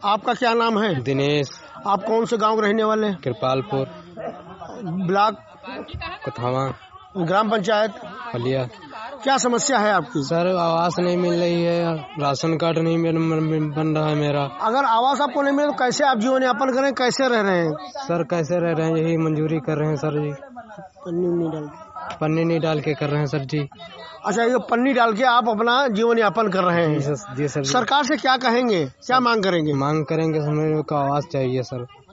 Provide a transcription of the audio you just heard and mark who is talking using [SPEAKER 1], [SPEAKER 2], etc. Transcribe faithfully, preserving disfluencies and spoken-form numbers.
[SPEAKER 1] आपका क्या नाम है?
[SPEAKER 2] दिनेश।
[SPEAKER 1] आप कौन से गांव के रहने वाले?
[SPEAKER 2] कृपालपुर,
[SPEAKER 1] ब्लॉक
[SPEAKER 2] कथावा,
[SPEAKER 1] ग्राम पंचायत
[SPEAKER 2] फलिया।
[SPEAKER 1] क्या समस्या है आपकी?
[SPEAKER 2] सर आवास नहीं मिल रही है, राशन कार्ड नहीं बन रहा है मेरा।
[SPEAKER 1] अगर आवास आपको नहीं मिले तो कैसे आप जीवन यापन करें, कैसे रह रहे हैं?
[SPEAKER 2] सर कैसे रह रहे हैं, यही मंजूरी कर रहे हैं सर जी।
[SPEAKER 1] पन्नी नहीं डाल
[SPEAKER 2] पन्नी नहीं डाल के कर रहे हैं सर जी।
[SPEAKER 1] अच्छा, ये पन्नी डाल के आप अपना जीवन यापन कर रहे हैं?
[SPEAKER 2] जी सर।
[SPEAKER 1] सरकार से क्या कहेंगे, क्या मांग करेंगे?
[SPEAKER 2] मांग करेंगे हमें को आवास चाहिए सर।